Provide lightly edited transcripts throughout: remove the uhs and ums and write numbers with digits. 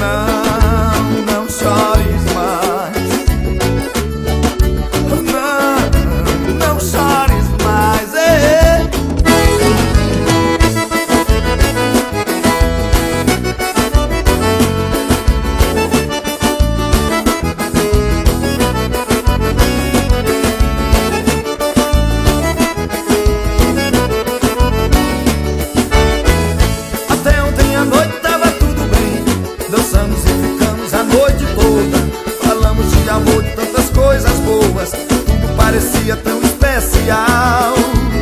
não chores mais. Não chores mais. Até ontem à noite tava tudo bem, dançamos e ficamos a noite toda. Falamos de amor, de tantas coisas boas, tudo parecia tão especial.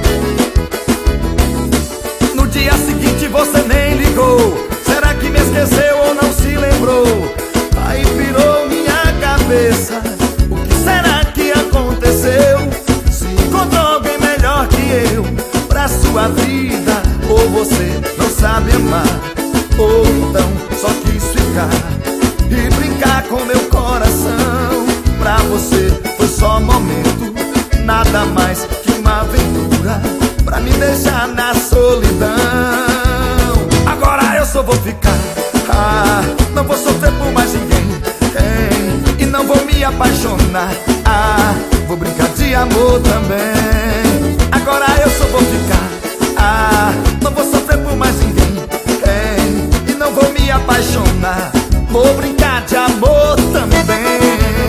No dia seguinte você nem ligou. Será que me esqueceu ou não se lembrou? Aí pirou minha cabeça. O que será que aconteceu? Se encontrou alguém melhor que eu pra sua vida, ou você não sabe amar, ou então só quis ficar e brincar com meu coração. Pra você foi só um momento, nada mais que uma aventura pra me deixar na solidão. Agora eu só vou ficar, não vou sofrer por mais ninguém, e não vou me apaixonar, vou brincar de amor também. Agora eu só vou ficar, não vou sofrer por mais ninguém, e não vou me apaixonar, vou brincar de amor também.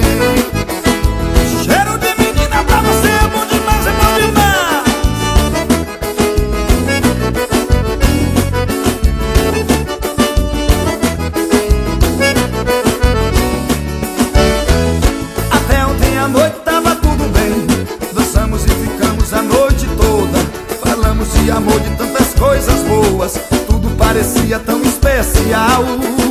Cheiro de menina pra você é bom demais, é bom demais. Até ontem à noite tava tudo bem, dançamos e ficamos a noite toda. Falamos de amor, de tantas coisas boas, tudo parecia tão especial.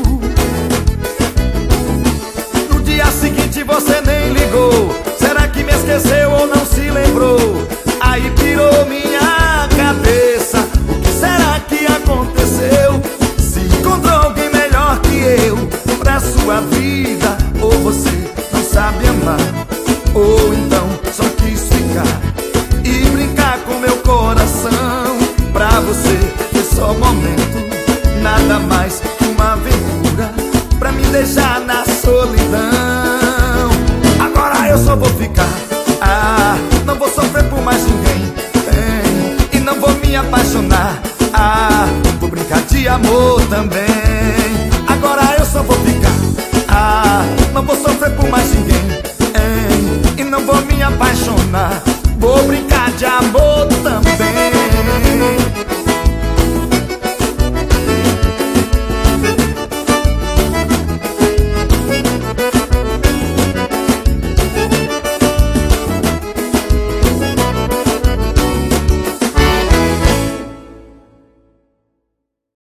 No dia seguinte você nem ligou. Será que me esqueceu ou não se lembrou? Aí pirou minha cabeça. O que será que aconteceu? Se encontrou alguém melhor que eu pra sua vida, ou você não sabe amar, ou então só quis ficar e brincar com meu coração. Pra você foi só um momento, nada mais que uma aventura pra me deixar na solidão. Agora eu só vou ficar, não vou sofrer por mais ninguém, e não vou me apaixonar, vou brincar de amor também.